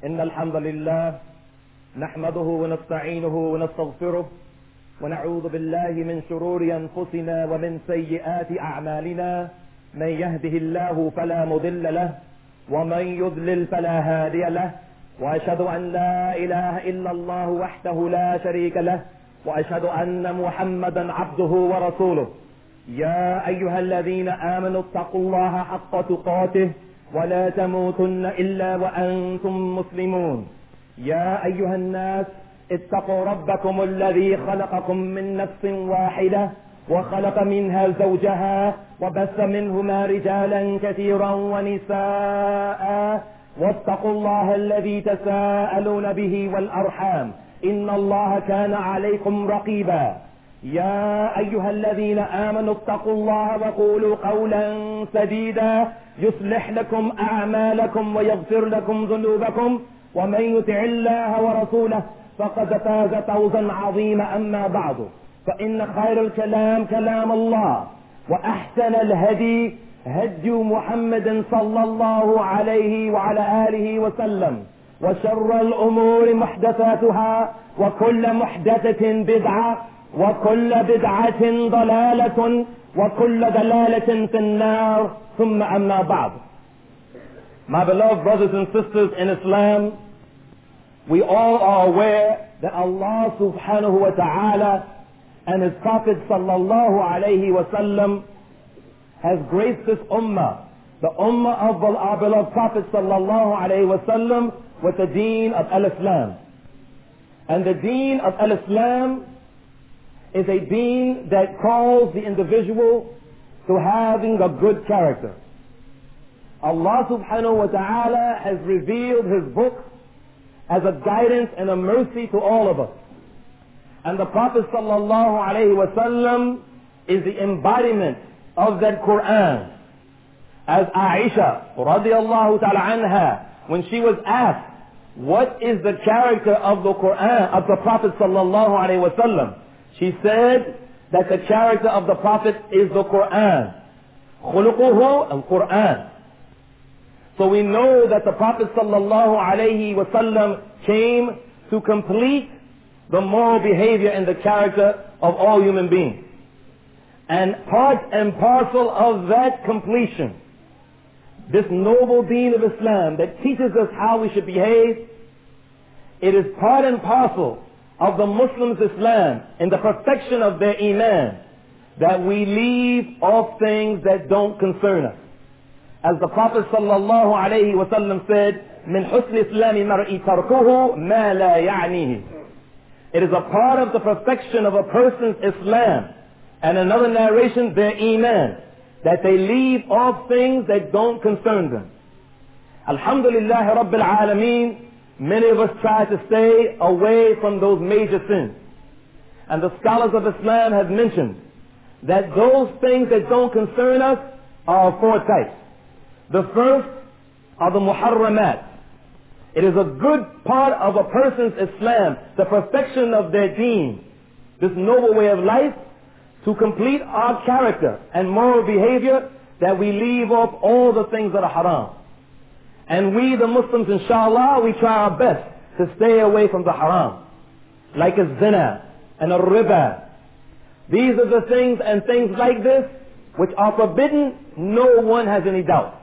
إن الحمد لله نحمده ونستعينه ونستغفره ونعوذ بالله من شرور أنفسنا ومن سيئات أعمالنا. من يهده الله فلا مضل له ومن يضلل فلا هادي له، وأشهد أن لا إله إلا الله وحده لا شريك له، وأشهد أن محمدا عبده ورسوله. يا أيها الذين آمنوا اتقوا الله حق تقاته ولا تموتن إلا وأنتم مسلمون. يا أيها الناس اتقوا ربكم الذي خلقكم من نفس واحدة وخلق منها زوجها وبث منهما رجالا كثيرا ونساء، واتقوا الله الذي تساءلون به والأرحام إن الله كان عليكم رقيبا. يا أيها الذين آمنوا اتقوا الله وقولوا قولا سديدا يصلح لكم أعمالكم ويغفر لكم ذنوبكم، ومن يطع الله ورسوله فقد فاز فوزا عظيما. أما بعد، فإن خير الكلام كلام الله، وأحسن الهدي هدي محمد صلى الله عليه وعلى آله وسلم، وشر الأمور محدثاتها، وكل محدثة بدعة، وكل بدعة ضلالة، وكل ضلالة في النار. ثم أما بعد. My beloved brothers and sisters in Islam, we all are aware that Allah subhanahu wa ta'ala and His Prophet sallallahu alayhi wa sallam has graced this ummah, the ummah of our beloved Prophet sallallahu alayhi wa sallam, with the deen of al-Islam. And the deen of al-Islam is a deen that calls the individual to having a good character. Allah subhanahu wa ta'ala has revealed His book as a guidance and a mercy to all of us. And the Prophet sallallahu alayhi wa sallam is the embodiment of that Quran. As Aisha radiallahu ta'ala anha, when she was asked, what is the character of the Quran, of the Prophet sallallahu alayhi wa sallam, she said that the character of the Prophet is the Quran. Khuluquhu al-Quran. So we know that the Prophet sallallahu alayhi wa sallam came to complete the moral behavior and the character of all human beings. And part and parcel of that completion, this noble deen of Islam that teaches us how we should behave, it is part and parcel of the Muslims' Islam and the perfection of their Iman that we leave off things that don't concern us. As the Prophet sallallahu alayhi wa sallam said, من حسن إسلام مرء تركه ما لا يعنيه. It is a part of the perfection of a person's Islam, and another narration, their Iman, that they leave off things that don't concern them. Alhamdulillah Rabbil Alameen, many of us try to stay away from those major sins. And the scholars of Islam have mentioned that those things that don't concern us are four types. The first are the muharramat. It is a good part of a person's Islam, the perfection of their deen, this noble way of life, to complete our character and moral behavior, that we leave off all the things that are haram. And we, the Muslims, inshallah, we try our best to stay away from the haram, like a zina and a riba. These are the things and things like this which are forbidden, no one has any doubt.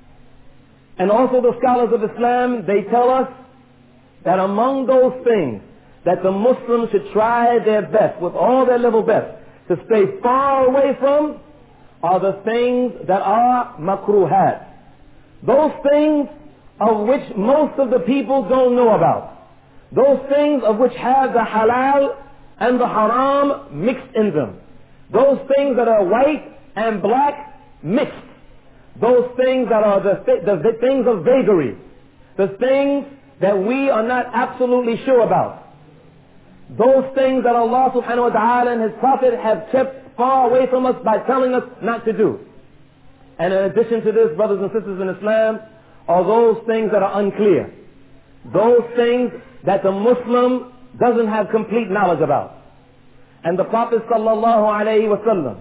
And also the scholars of Islam, they tell us that among those things that the Muslims should try their best, with all their level best, to stay far away from, are the things that are makruhat. Those things of which most of the people don't know about. Those things of which have the halal and the haram mixed in them. Those things that are white and black mixed. Those things that are the things of vagary. The things that we are not absolutely sure about. Those things that Allah subhanahu wa ta'ala and His Prophet have kept far away from us by telling us not to do. And in addition to this, brothers and sisters in Islam, are those things that are unclear. Those things that the Muslim doesn't have complete knowledge about. And the Prophet sallallahu alayhi wa sallam,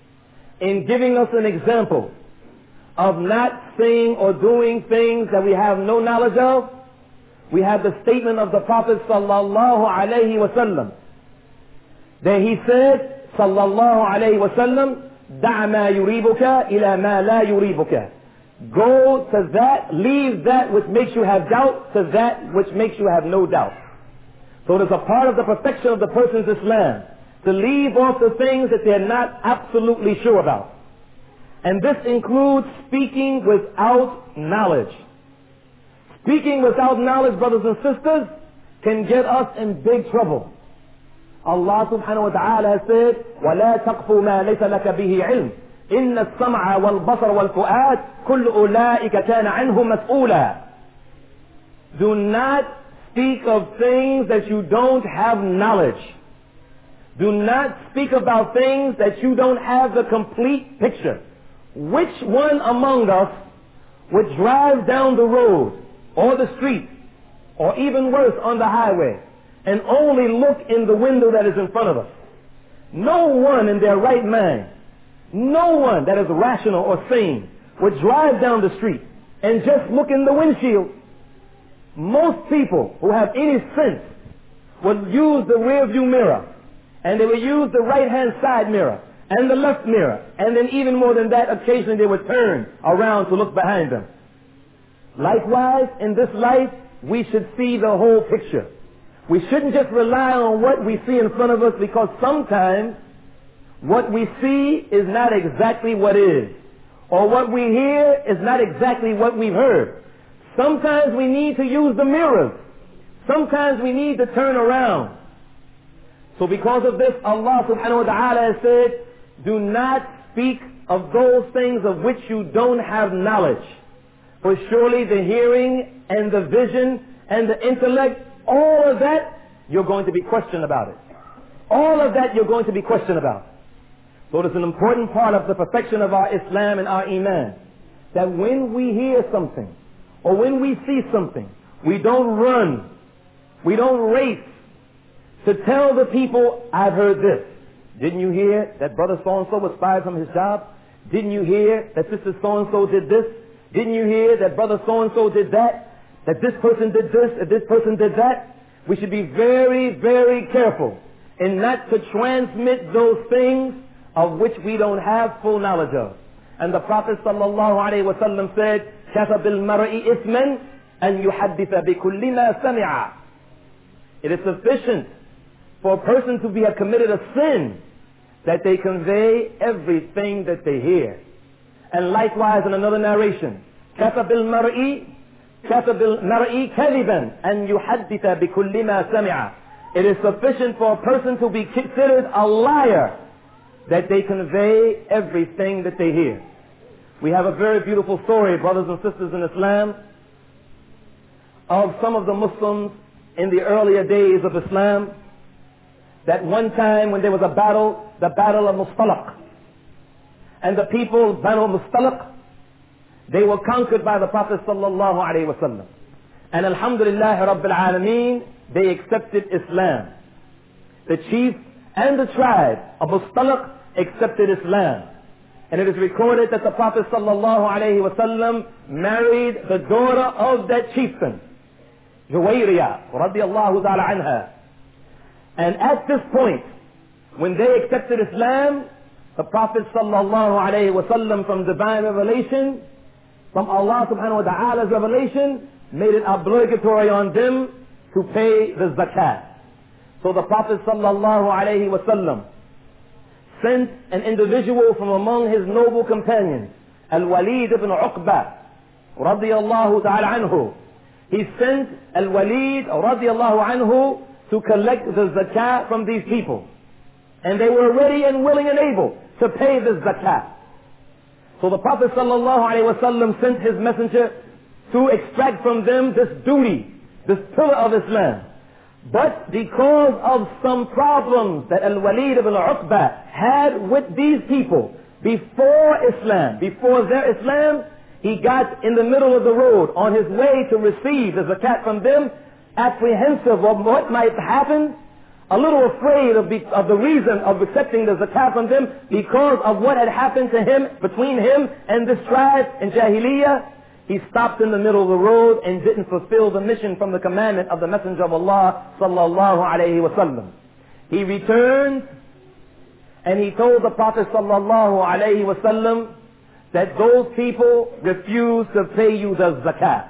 in giving us an example of not saying or doing things that we have no knowledge of, we have the statement of the Prophet sallallahu alayhi wasallam. That he said, sallallahu alayhi wasallam, دع ما يريبك إلى ما لا يريبك. Go to that, leave that which makes you have doubt to that which makes you have no doubt. So it is a part of the perfection of the person's Islam to leave off the things that they're not absolutely sure about. And this includes speaking without knowledge. Speaking without knowledge, brothers and sisters, can get us in big trouble. Allah subhanahu wa ta'ala has said, وَلَا تَقْفُ مَا لَيْسَ لَكَ بِهِ عِلْمٍ إِنَّ السَّمْعَ وَالْبَصَرَ وَالْفُؤَادَ كُلُّ أُولَٰئِكَ كَانَ عَنْهُ مَسْئُولًا. Do not speak of things that you don't have knowledge. Do not speak about things that you don't have the complete picture. Which one among us would drive down the road or the street or even worse on the highway and only look in the window that is in front of us? No one in their right mind, no one that is rational or sane would drive down the street and just look in the windshield. Most people who have any sense would use the rear view mirror, and they would use the right hand side mirror and the left mirror, and then even more than that, occasionally they would turn around to look behind them. Likewise, in this life, we should see the whole picture. We shouldn't just rely on what we see in front of us, because sometimes what we see is not exactly what is, or what we hear is not exactly what we've heard. Sometimes we need to use the mirrors. Sometimes we need to turn around. So because of this, Allah subhanahu wa ta'ala has said, do not speak of those things of which you don't have knowledge. For surely the hearing and the vision and the intellect, all of that, you're going to be questioned about it. All of that you're going to be questioned about. So it's an important part of the perfection of our Islam and our Iman, that when we hear something, or when we see something, we don't run, we don't race to tell the people, I've heard this. Didn't you hear that brother so-and-so was fired from his job? Didn't you hear that sister so-and-so did this? Didn't you hear that brother so-and-so did that? That this person did this, that this person did that? We should be very, very careful and not to transmit those things of which we don't have full knowledge of. And the Prophet sallallahu alaihi wasallam said, كَفَى بِالْمَرْءِ إِثْمًا أَنْ يُحَدِّثَ بِكُلِّ مَا سَمِعَ. It is sufficient for a person to have committed a sin that they convey everything that they hear. And likewise in another narration, كَفَى بِالْمَرْءِ كَذِبًا أَنْ يُحَدِّثَ بِكُلِّ مَا سَمِعَ. It is sufficient for a person to be considered a liar that they convey everything that they hear. We have a very beautiful story, brothers and sisters in Islam, of some of the Muslims in the earlier days of Islam, that one time when there was a battle, the battle of Mustalaq, and the people, Banu Mustalaq, they were conquered by the Prophet sallallahu alaihi wasallam. And alhamdulillah rabbil alameen, they accepted Islam. The chief and the tribe of Mustalaq accepted Islam. And it is recorded that the Prophet sallallahu alaihi wasallam married the daughter of that chieftain, Juwayriya radiyallahu ta'ala anha. And at this point, when they accepted Islam, the Prophet sallallahu alaihi wasallam, from divine revelation, from Allah subhanahu wa ta'ala's revelation, made it obligatory on them to pay the zakat. So the Prophet sallallahu alaihi wasallam sent an individual from among his noble companions, Al-Walid ibn Uqba radiyallahu ta'ala anhu. He sent Al-Walid radiyallahu anhu to collect the zakat from these people. And they were ready and willing and able to pay this zakat. So the Prophet sallallahu alaihi wasallam sent his messenger to extract from them this duty, this pillar of Islam. But because of some problems that Al-Walid ibn Uqba had with these people before Islam, before their Islam, he got in the middle of the road on his way to receive the zakat from them, apprehensive of what might happen, a little afraid of the reason of accepting the zakat from them because of what had happened to him, between him and this tribe in Jahiliyyah. He stopped in the middle of the road and didn't fulfill the mission from the commandment of the Messenger of Allah sallallahu alayhi wa sallam. He returned and he told the Prophet sallallahu alayhi wa sallam that those people refused to pay you the zakat.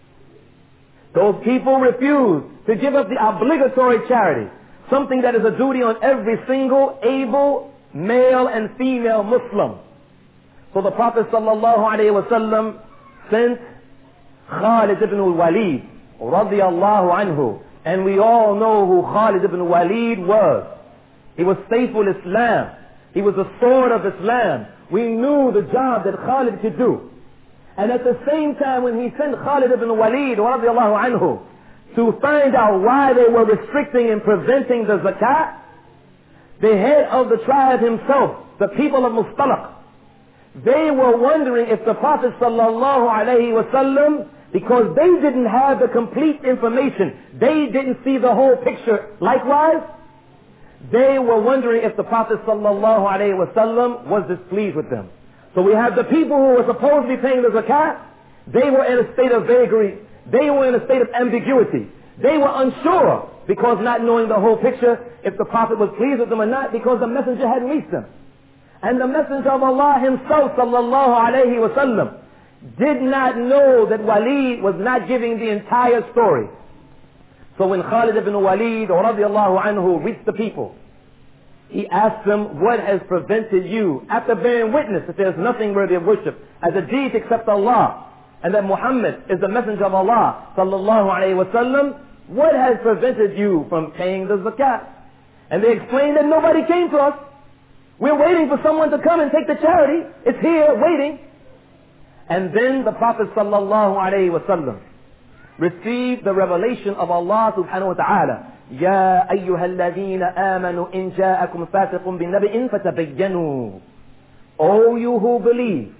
Those people refused to give up the obligatory charity, something that is a duty on every single able male and female Muslim. So the Prophet sallallahu alayhi wa sallam sent Khalid ibn al-Walid radiyallahu anhu. And we all know who Khalid ibn al-Walid was. He was Sayful Islam. He was the sword of Islam. We knew the job that Khalid could do. And at the same time, when he sent Khalid ibn al-Walid radiyallahu anhu to find out why they were restricting and preventing the zakat, the head of the tribe himself, the people of Mustalaq, they were wondering if the Prophet sallallahu alayhi wa sallam, because they didn't have the complete information, they didn't see the whole picture. Likewise, they were wondering if the Prophet sallallahu alayhi wa sallam was displeased with them. So we have the people who were supposed to be paying the zakat. They were in a state of vagary. They were in a state of ambiguity. They were unsure because not knowing the whole picture if the Prophet was pleased with them or not, because the messenger hadn't reached them. And the Messenger of Allah himself sallallahu alayhi wa sallam did not know that Walid was not giving the entire story. So when Khalid ibn Walid radiyallahu anhu reached the people, he asked them, what has prevented you, after bearing witness that there is nothing worthy of worship as a deity except Allah, and that Muhammad is the Messenger of Allah sallallahu alayhi wa sallam, what has prevented you from paying the zakat? And they explained that nobody came to us. We're waiting for someone to come and take the charity. It's here waiting. And then the Prophet sallallahu alayhi wa sallam received the revelation of Allah subhanahu wa ta'ala. يَا أَيُّهَا الَّذِينَ آمَنُوا إِن جَاءَكُمْ فَاسِقٌ بِنَبَإٍ فَتَبَيَّنُوا. O you who believe.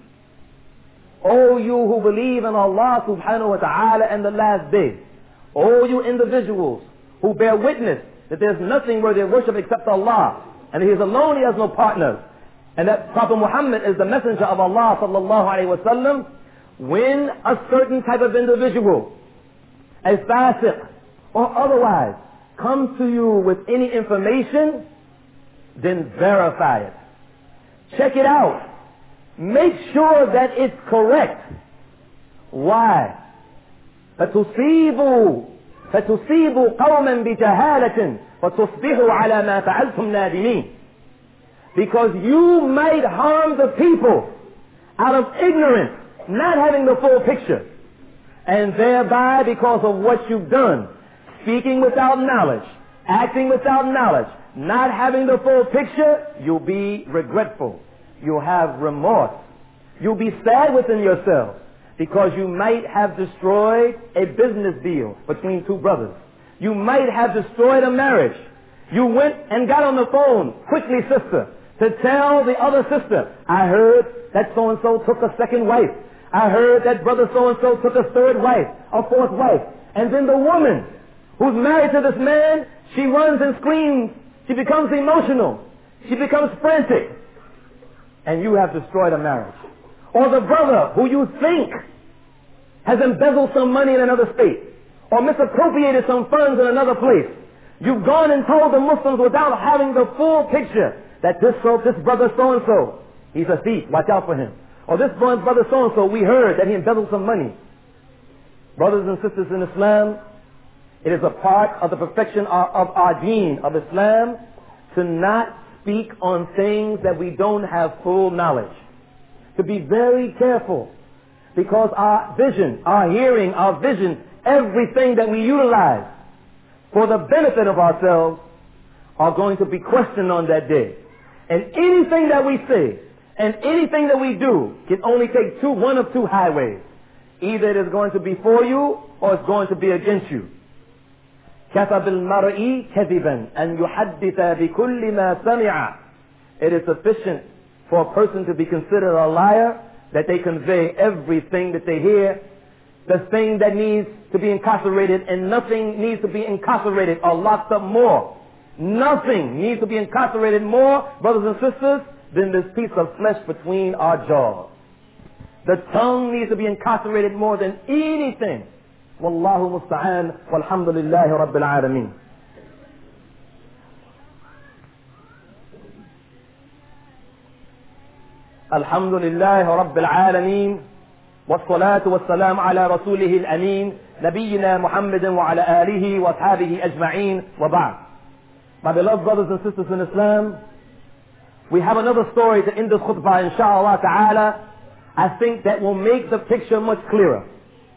O you who believe in Allah subhanahu wa ta'ala and the last day. O you individuals who bear witness that there's nothing worthy of worship except Allah, and He is alone, He has no partners, and that Prophet Muhammad is the messenger of Allah sallallahu alayhi wa sallam. When a certain type of individual, a fasiq or otherwise, comes to you with any information, then verify it. Check it out. Make sure that it's correct. Why? فتصيبوا قوما بجهالة فتصبحوا على ما فعلتم نادمين. Because you might harm the people out of ignorance, not having the full picture, and thereby, because of what you've done, speaking without knowledge, acting without knowledge, not having the full picture, you'll be regretful. You'll have remorse. You'll be sad within yourself because you might have destroyed a business deal between two brothers. You might have destroyed a marriage. You went and got on the phone, quickly sister, to tell the other sister, I heard that so-and-so took a second wife. I heard that brother so-and-so took a third wife, a fourth wife. And then the woman who's married to this man, she runs and screams. She becomes emotional. She becomes frantic. And you have destroyed a marriage. Or the brother who you think has embezzled some money in another state, or misappropriated some funds in another place. You've gone and told the Muslims without having the full picture that this brother so-and-so, he's a thief, watch out for him. Or this brother so-and-so, we heard that he embezzled some money. Brothers and sisters in Islam, it is a part of the perfection of our deen, of Islam, to not speak on things that we don't have full knowledge. To be very careful, because our vision, our hearing, our vision, everything that we utilize for the benefit of ourselves are going to be questioned on that day. And anything that we say and anything that we do can only take one of two highways. Either it is going to be for you or it's going to be against you. كَفَى بِالْمَرْءِ كَذِبًا أَنْ يُحَدِّثَ بِكُلِّ مَا سَمِعَ. It is sufficient for a person to be considered a liar that they convey everything that they hear. The thing that needs to be incarcerated, and nothing needs to be incarcerated or locked up more. Nothing needs to be incarcerated more, brothers and sisters, than this piece of flesh between our jaws. The tongue needs to be incarcerated more than anything. Wallahu musta'an. Walhamdulillahi rabbil alameen. Alhamdulillahi rabbil alameen. والصلاة والسلام على رسوله الأمين نبينا محمد وعلى آله وأصحابه أجمعين وبعد. My beloved brothers and sisters in Islam, we have another story to end this khutbah, inshallah ta'ala. I think that will make the picture much clearer.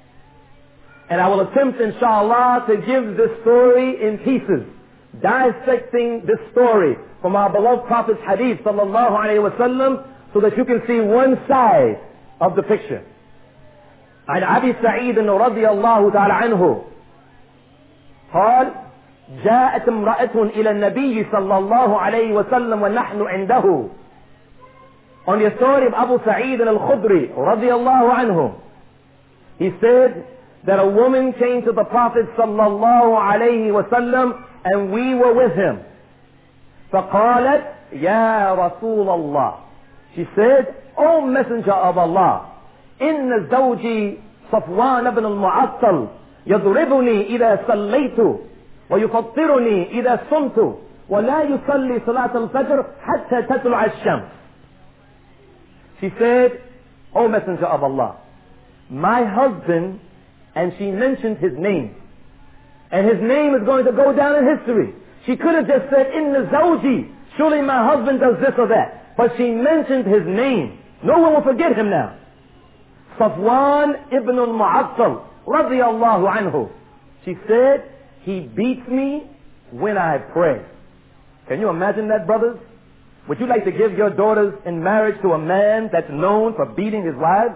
And I will attempt, inshallah, to give this story in pieces, dissecting this story from our beloved Prophet's hadith, sallallahu alayhi wa sallam, so that you can see one side of the picture. عن أبي سعيد رضي الله تعالى عنه قال جاءت امرأة إلى النبي صلى الله عليه وسلم ونحن عنده. On the story of Abu Sa'id al-Khudri رضي الله عنه, he said that a woman came to the Prophet صلى الله عليه وسلم and we were with him. فقالت يا رسول الله, she said, O Messenger of Allah, إن زوجي صفوان بن المعطل يضربني إذا صليت ويفطرني إذا صمت ولا يصلي صلاة الفجر حتى تطلع الشمس. She said, O Messenger of Allah, my husband, and she mentioned his name, and his name is going to go down in history. She could have just said, إن زوجي, surely my husband does this or that, but she mentioned his name. No one will forget him now. Safwan ibn al-Mu'attal radiyallahu anhu. She said, he beats me when I pray. Can you imagine that, brothers? Would you like to give your daughters in marriage to a man that's known for beating his wives?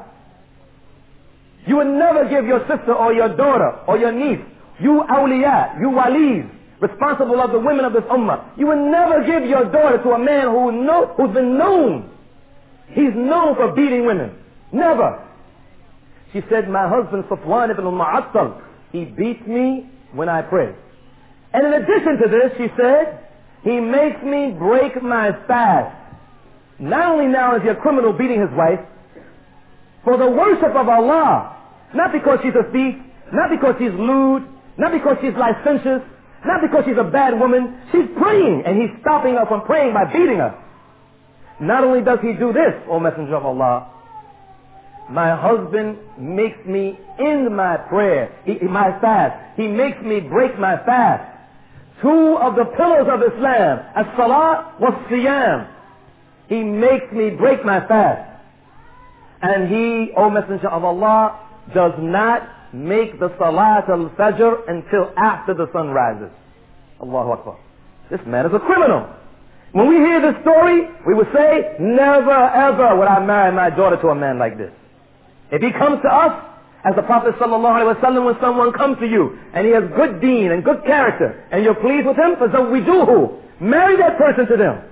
You would never give your sister or your daughter or your niece, you awliya, you walis, responsible of the women of this ummah, you would never give your daughter to a man who's been known. He's known for beating women. Never. She said, my husband Safwan ibn al-Mu'attal, he beats me when I pray. And in addition to this, she said, he makes me break my fast. Not only now is he a criminal beating his wife, for the worship of Allah, not because she's a thief, not because she's lewd, not because she's licentious, not because she's a bad woman. She's praying, and he's stopping her from praying by beating her. Not only does he do this, O Messenger of Allah, my husband makes me end my prayer, my fast. He makes me break my fast. Two of the pillars of Islam, as-salat was-siyam. He makes me break my fast. And he, O Messenger of Allah, does not make the salat al-fajr until after the sun rises. Allahu Akbar. This man is a criminal. When we hear this story, we would say, never ever would I marry my daughter to a man like this. If he comes to us, as the Prophet ﷺ, when someone comes to you and he has good deen and good character and you're pleased with him, فَزَوِّجُوهُ, marry that person to them.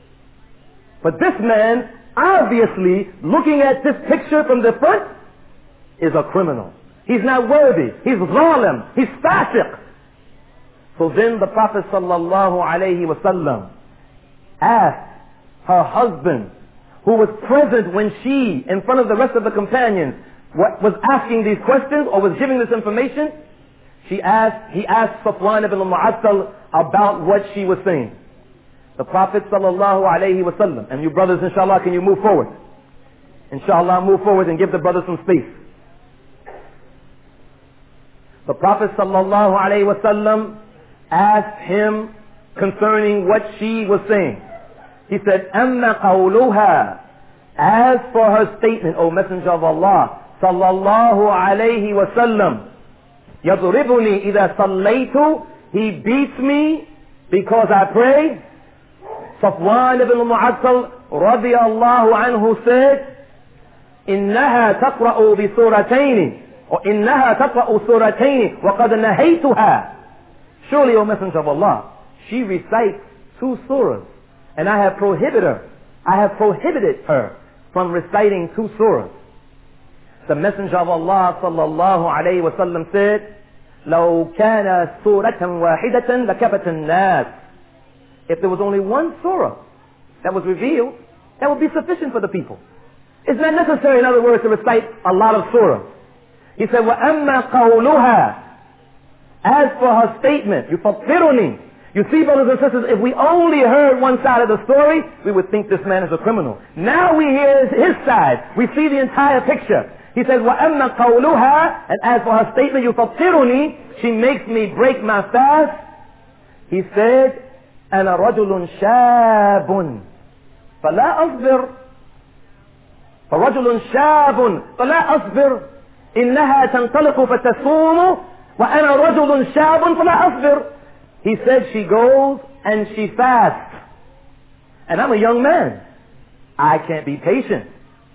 But this man, obviously, looking at this picture from the front, is a criminal. He's not worthy. He's zalim. He's fasiq. So then the Prophet ﷺ asked her husband, who was present when she, in front of the rest of the companions, was asking these questions or was giving this information. He asked Safwan ibn al-Mu'attal about what she was saying. The Prophet ﷺ, and you brothers, inshallah, can you move forward? Inshallah, move forward and give the brothers some space. The Prophet ﷺ asked him concerning what she was saying. He said, أَمَّا قَوْلُهَا, as for her statement, O Messenger of Allah, sallallahu alayhi wa sallam, يَضْرِبُنِي إِذَا صَلَّيْتُ, he beats me because I pray. Safwan ibn al-Mu'attal radiyallahu anhu said, إِنَّهَا تَقْرَأُ بِسُورَتَيْنِ وَإِنَّهَا تَقْرَأُ سُورَتَيْنِ وَقَدْ نَهَيْتُهَا. Surely, O Messenger of Allah, she recites 2 surahs, and I have prohibited her from reciting 2 surahs. The Messenger of Allah sallallahu alayhi wa sallam said, لَوْ كَانَ سُورَةً وَاحِدَةً لَكَفَتَ النَّاسِ. If there was only 1 surah that was revealed, that would be sufficient for the people. It's not necessary, in other words, to recite a lot of surah. He said, وَأَمَّا قَوْلُهَا. As for her statement, يُفَطِّرُنِي. You see, brothers and sisters, if we only heard one side of the story, we would think this man is a criminal. Now we hear his side. We see the entire picture. He says, وَأَمَّا قَوْلُهَا. And as for her statement, يُفَطِّرُنِي. She makes me break my fast. He said, أَنَا رَجُلٌ شَابٌ فَلَا أَصْبِرُ. فرجل شاب فلا أصبر إنها تنطلق فتصوم وأنا رجل شاب فلا أصبر. He said she goes and she fasts. And I'm a young man. I can't be patient.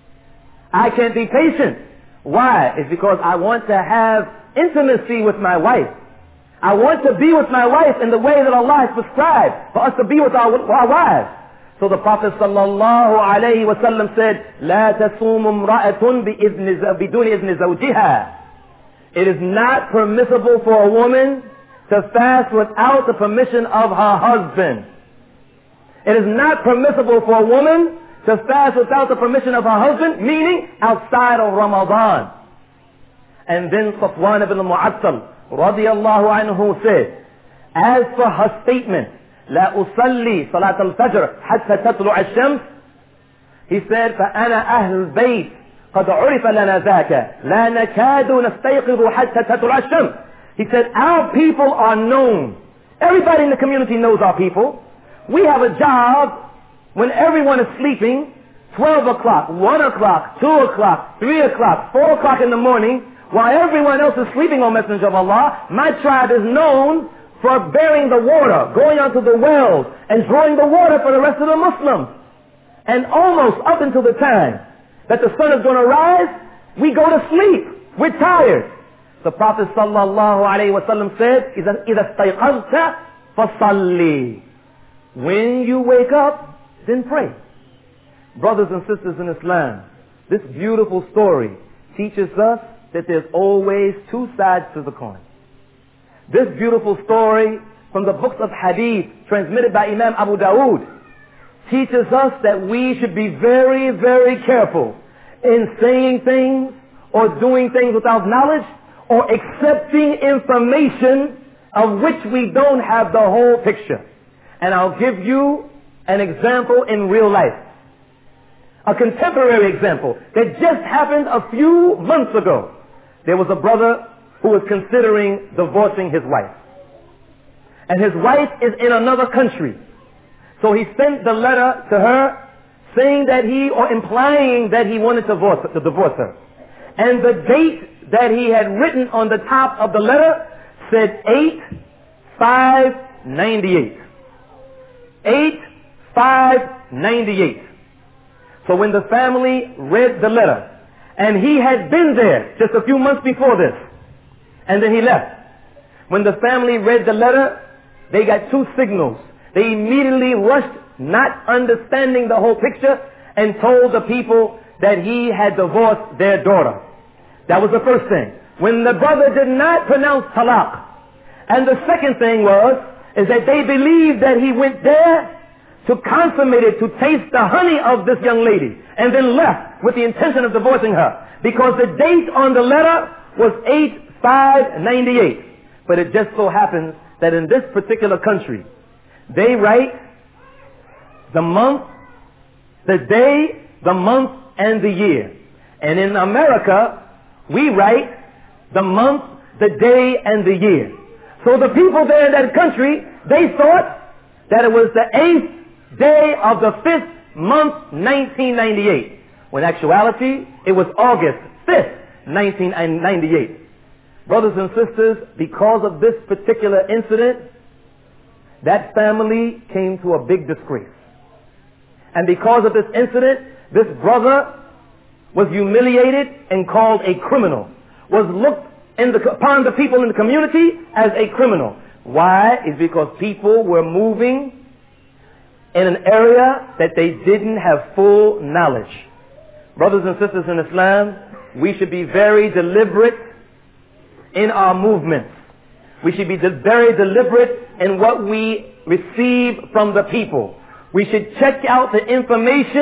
I can't be patient. Why? It's because I want to have intimacy with my wife. I want to be with my wife in the way that Allah has prescribed for us to be with our wives. So the Prophet sallallahu alayhi wa sallam said, لا تصوم امرأة بدون إذن زوجها. It is not permissible for a woman to fast without the permission of her husband. It is not permissible for a woman to fast without the permission of her husband, meaning outside of Ramadan. And then Safwan ibn Mu'attal radiyallahu anhu said, as for her statement, لا أصلي صلاة الفجر حتى تطلع الشمس. He said, فأنا أهل البيت قد عرف لنا ذاك لا نكاد نستيقظ حتى تطلع الشمس. He said, our people are known. Everybody in the community knows our people. We have a job when everyone is sleeping, 12 o'clock, 1 o'clock, 2 o'clock, 3 o'clock, 4 o'clock in the morning, while everyone else is sleeping, O Messenger of Allah. My tribe is known for bearing the water, going onto the wells, and drawing the water for the rest of the Muslims. And almost up until the time that the sun is going to rise, we go to sleep. We're tired. The Prophet sallallahu alayhi wa sallam said, إِذَا اسْتَيْقَظْتَ فَصَلِّي. When you wake up, then pray. Brothers and sisters in Islam, this beautiful story teaches us that there's always two sides to the coin. This beautiful story from the books of hadith transmitted by Imam Abu Dawood teaches us that we should be very, very careful in saying things or doing things without knowledge or accepting information of which we don't have the whole picture. And I'll give you an example in real life. A contemporary example that just happened a few months ago. There was a brother who was considering divorcing his wife. And his wife is in another country. So he sent the letter to her saying that implying that he wanted to divorce her. And the date that he had written on the top of the letter said 8/5/98. 8/5/98. So when the family read the letter, and he had been there just a few months before this, and then he left. When the family read the letter, they got two signals. They immediately rushed, not understanding the whole picture, and told the people that he had divorced their daughter. That was the first thing. When the brother did not pronounce talaq. And the second thing is that they believed that he went there to consummate it, to taste the honey of this young lady, and then left with the intention of divorcing her. Because the date on the letter was 8/5/98. But it just so happens that in this particular country, they write the month, the day, the month, and the year. And in America, we write the month, the day, and the year. So the people there in that country, they thought that it was the 8th day of the 5th month, 1998. When in actuality, it was August 5th, 1998. Brothers and sisters, because of this particular incident, that family came to a big disgrace. And because of this incident, this brother was humiliated and called a criminal, was looked upon the people in the community as a criminal. Why? It's because people were moving in an area that they didn't have full knowledge. Brothers and sisters in Islam, we should be very deliberate in our movements. We should be very deliberate in what we receive from the people. We should check out the information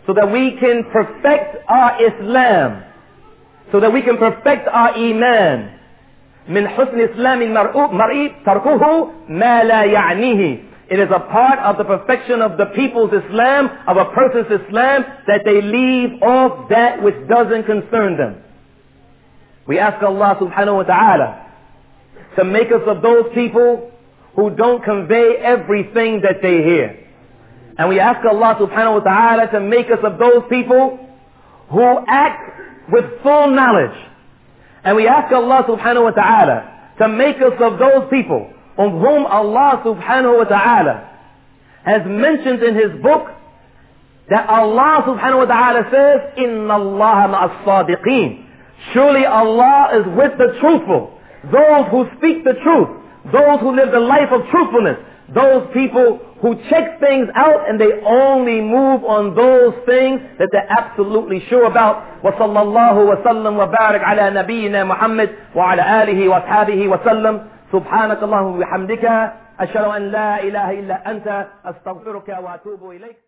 so that we can perfect our Islam, so that we can perfect our Iman. من حسن إسلام المرء تركه ما لا يعنيه. It is a part of the perfection of the people's Islam, of a person's Islam, that they leave off that which doesn't concern them. We ask Allah subhanahu wa ta'ala to make us of those people who don't convey everything that they hear. And we ask Allah subhanahu wa ta'ala to make us of those people who act with full knowledge. And we ask Allah subhanahu wa ta'ala to make us of those people of whom Allah subhanahu wa ta'ala has mentioned in His book that Allah subhanahu wa ta'ala says, إِنَّ اللَّهَ مَعَ الصَّادِقِينَ. Surely Allah is with the truthful, those who speak the truth, those who live the life of truthfulness, those people who check things out and they only move on those things that they're absolutely sure about. وصلى الله وسلم وبارك على نبينا محمد وعلى آله وأصحابه وسلم. سبحانك اللهم وبحمدك أشهد أن لا إله إلا أنت أستغفرك وأتوب إليك.